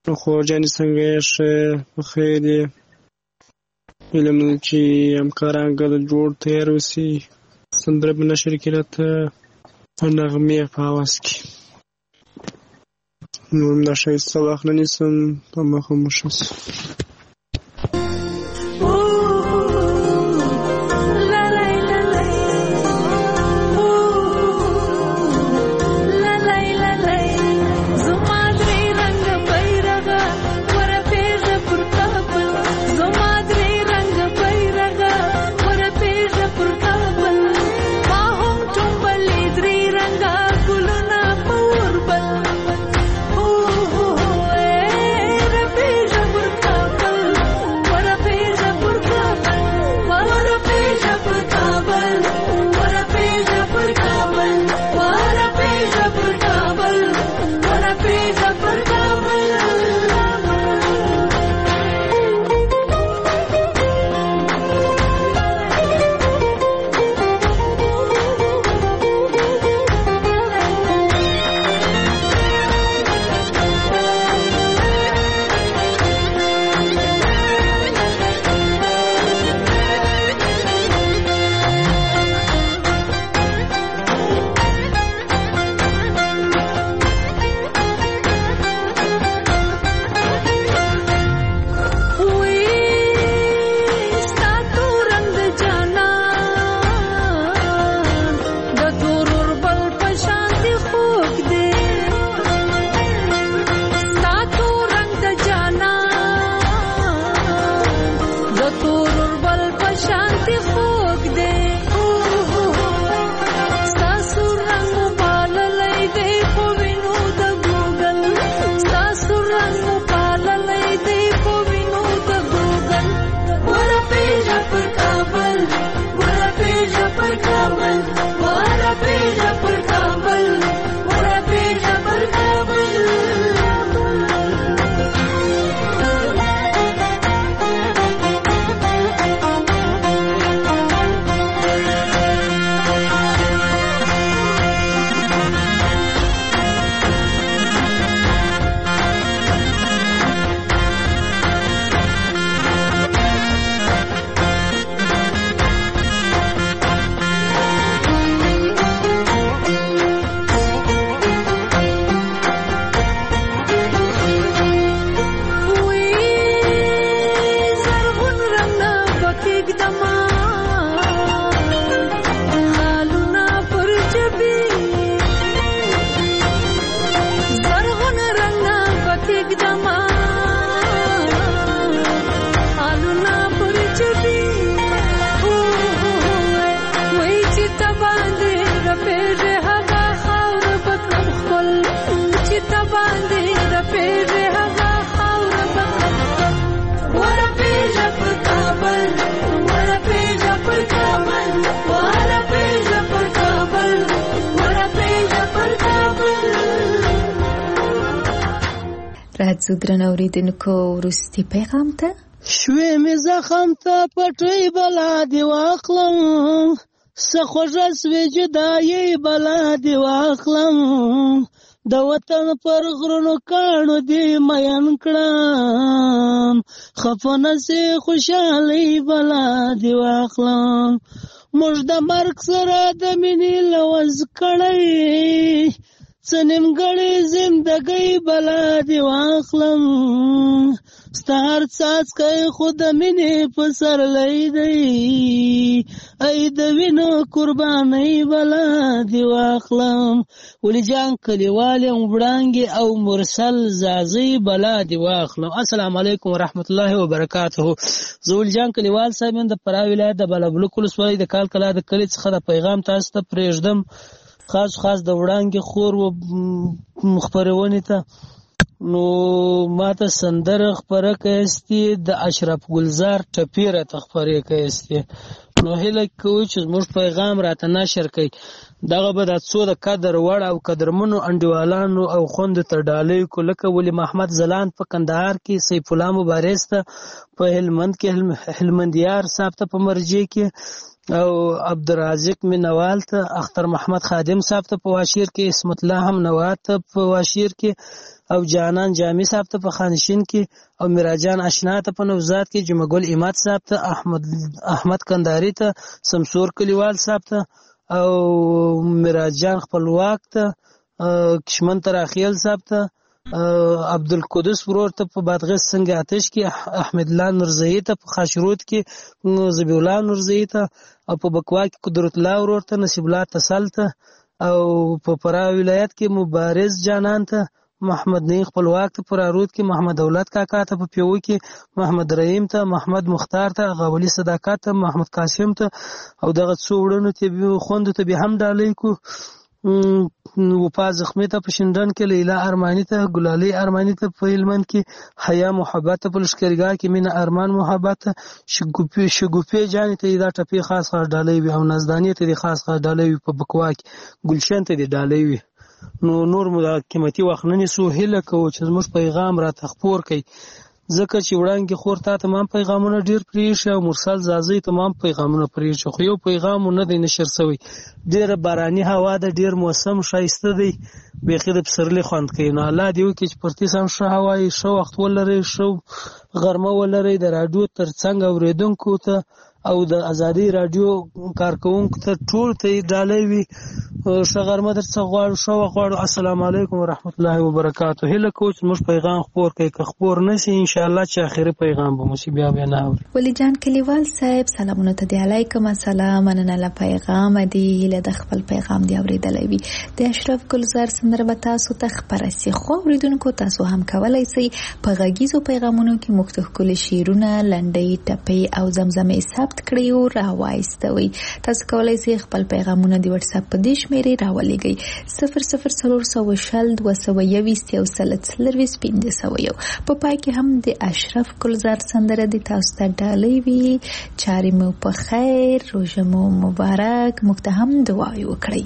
X: خور جانې څنګه یې؟ ښه په خیر یې؟ علم لرم چې همکاران ګډ جوړ تیار اوسي، سندره به نشر کړي راته په نغمې په اواز کې. نور هم دا ښایسته وخت نه نیسم، په مخه مو ښه شي.
C: راځو درنو اوریدونکو وروستي پیغام ته.
A: شوې مې زخم ته پټۍ بلا دې واخلم، څه خوږه سوې جدایي بلا دې واخلم، د وطن پر غرونو کاڼو دې مین کړم، خفه نسې خوشحالۍ بلا دې واخلم، موږ د مرګ سره د مینې لوز کړی، څه نیمګړې زندګۍ بلا دې واخلم، ستا هر څاڅکی خو د مینې پسرلی دی، ای د وینو قربانۍ بلا دې واخلم، ولی جان کلیوال یم وړانګې او مرسل زازۍ بلا دې واخلم. السلام علیکم ورحمت الله وبرکاته. زه ولی جان کلیوال صاحب یم د فراه ولایت د بالابلوک ولسوالۍ د کال کلا د کلي څخه د پیغام تاسو ته پرېږدم، خاص خاص د وړانګې خور و خپرونې ته. نو ماته سندره خپره کایستې د اشرف ګلزار ټپې راته خپرې کایستې، نو هیله کوو چې زموږ پیغام راته نشر کړئ. دغه به دا څو د قدر وړ او قدرمنو انډیوالانو او خوندو ته ډالۍ کو، لکه ولی محمد زلان په کندهار کې، سیف الله مبارز ته په هلمند کې، هلمندیار صاحب ته په مرجې کې، او عبدالرازق مینوال ته، اختر محمد خادم صاحب ته په واشیر کې، اسمت الله هم نوات ته په واشیر کې، او جانان جامی صاحب ته په خانشین کې، او میراجان اشنا ته په نوزاد کې، جمعه ګل اماد صاحب ته، احمد احمد کندهاری ته، سمسور کلیوال صاحب ته، او میراجان خپلواک ته، کشمن تراخیل صاحب ته، عبدالقدس ورور ته په بادغیس سنگ آتش کې، احمد الله نورزئی ته په خاشرود کې، زبی الله نورزئی ته، او په بکوا کې قدرت الله ورور ته، نصیب الله تسل ته، او په فراه ولایت کې مبارز جانان ته، محمد نعیم خپلواک ته، په رارود کې محمد دولت کاکا ته، په پیو کې محمد رحیم ته، محمد مختار ته، غولی صداقت ته، محمد قاسم ته، او دغه څو وړونو ته خوندو ته به هم ډالۍ کو. وفا زخمی ته په شندن کې، لیلا ارمانی ته، ګلالي ارمانی ته په هلمند کې، حیا محبت ته په لښکرګاه کې، مینا ارمان محبت ته، شګوفي شګوفي جان ته دا ټپي خاص خاص ډالۍ وي، او نازدانی ته د خاص خاص ډالۍ وي، په بکوا کې ګلشن ته د ډالۍ وي. نو نور مو دا قیمتي وخت نه نیسو، هیله کوو چې زموږ پیغام راته خپور کړئ، ځکه چې وړاندې خور تا تمام پیغامونه ډیر پریښي، او مرسل زازي تمام پیغامونه پریښي، خو یو پیغام نه دی نشر شوی. ډیره باراني هوا ده، ډیر موسم ښایسته دی، بیخي د پسرلي خوند کوي. نو الله دې وکړي چې پرتې سم ښه هوا وي، ښه وخت ولرئ، ښه غرمه ولرئ. د راډیو ترڅنګ اورېدونکو ته او د ازادي راډیو کارکونکو ته ټول ته ډالۍ وي. ښه غرمه درڅخه غواړو، ښه وخت غواړو. السلام علیکم ورحمت الله وبرکاتو. هیله کوو چې موږ پیغام خپور کړئ، که خپور نشي انشاءالله چې آخري پیغام به مو شي بیا بیا نه اوري.
C: ولی جان کلیوال صاحب سلامونه ته دی، علیکم السلام، مننه له پیغام دی، هیله د خپل پیغام دی اورېدلی وي. د اشرف ګلزار سندره به تاسو ته خپره سي، خو اورېدونکو تاسو هم کولی سئ په غږیزو پیغامونو کې موږ ته ښکلي شعرونه، لنډۍ، ټپۍ او زمزمې ثبت کړئ او راوایستوئ. تاسو کولی سئ خپل پیغامونه د وټساپ په دې شمېرې راولېږئ: صفر صفر څلور سوه شل دوه سوه یویشت یو سل څلرویشت پنځه سوه یو. په پای کې هم د اشرف ګلزار سندره د تاسو ته ډالۍ وي. چارې مو په خیر، روژه مو مبارک، موږ ته هم دعای وکړئ.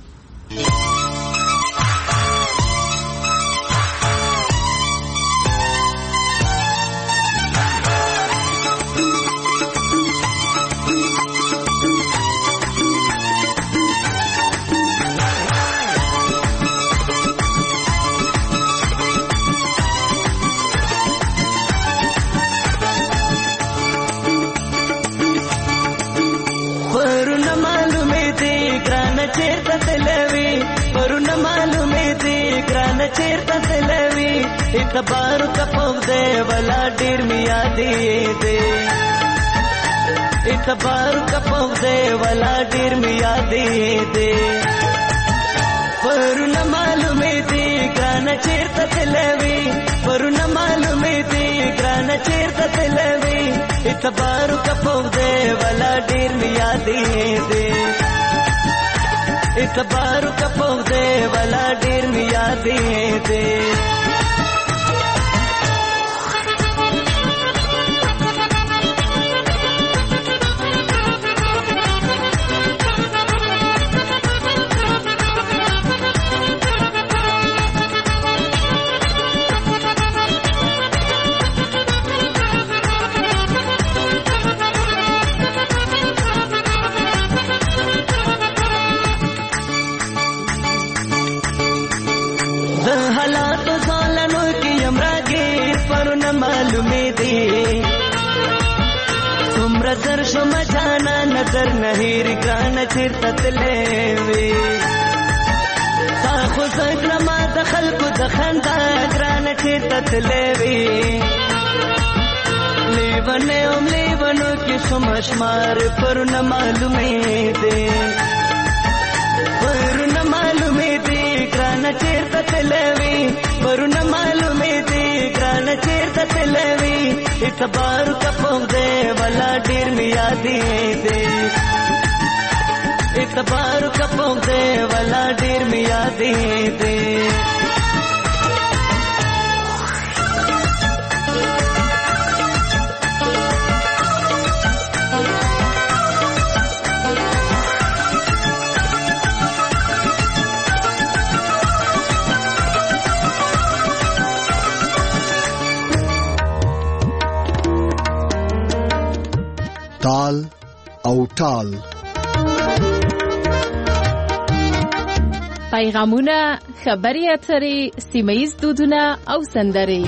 V: اعتبار کا پودے والا ډیر میا دی دے اعتبار کا پودے والا ډیر میا دی دے پرونه معلومه دی ګران چیرته تلوي پرونه معلومه دی ګران چیرته تلوي اعتبار کا پودے والا ډیر میا دی دے اعتبار کا پودے والا ډیر میا دی دے नजर शम जाना नजर नहीं ګران چیرته تلوي تاخو زګرما د خلکو د خندا ګران چیرته تلوي لیونه اوم لیونو کې شمشمار پر نه معلومه دي پر نه معلومه دي ګران چیرته تلوي پر نه معلومه دي ګران چیرته تلوي اعتبار کا پودے والا ډیر میا دی دے اعتبار کا پودے والا ډیر میا دی دے
F: تال او هوسپیټال.
G: پیغامونه، خبرې اترې، سیمه ییز دودونه او سندرې.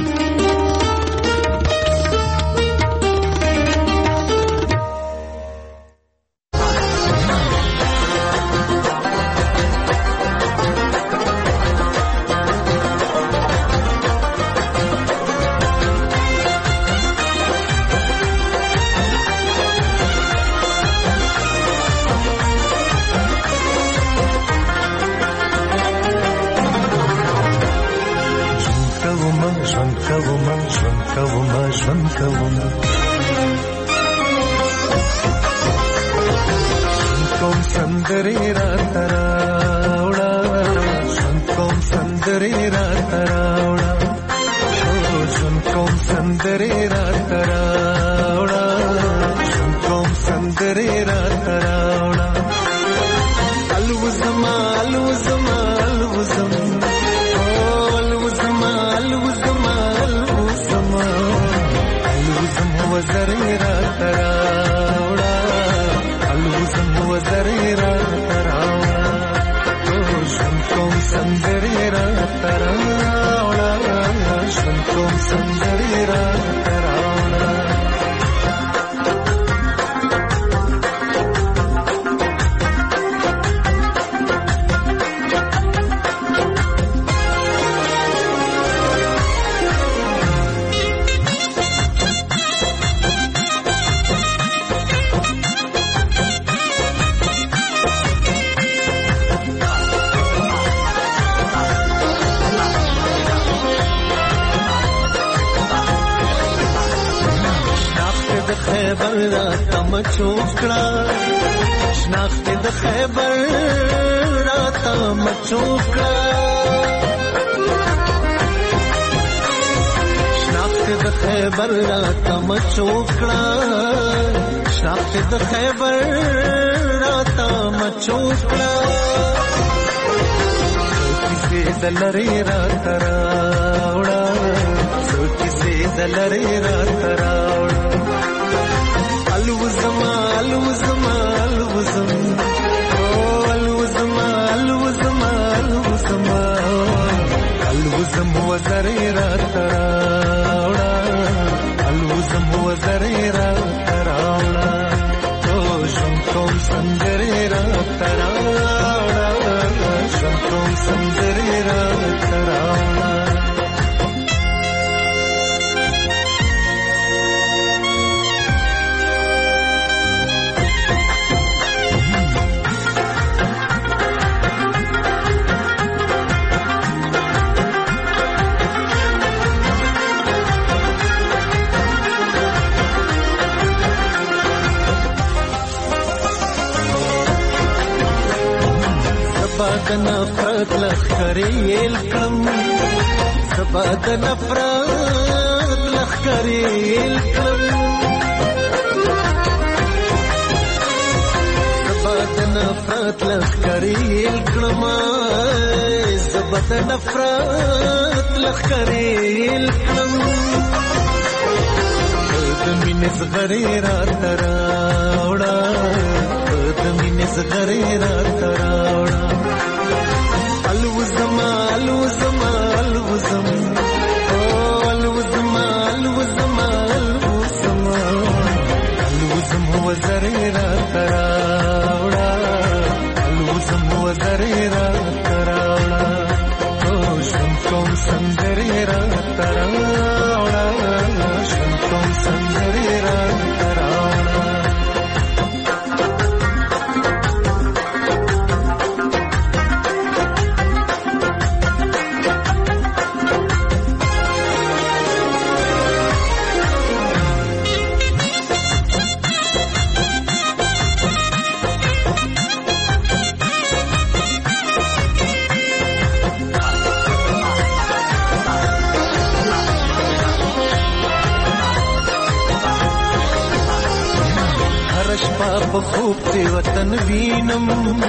J: په خوب د وطن وینم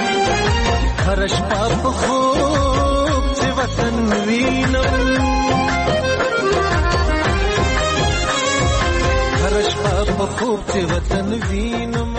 J: هر شپه په خوب د وطن وینم هر شپه په خوب د وطن وینم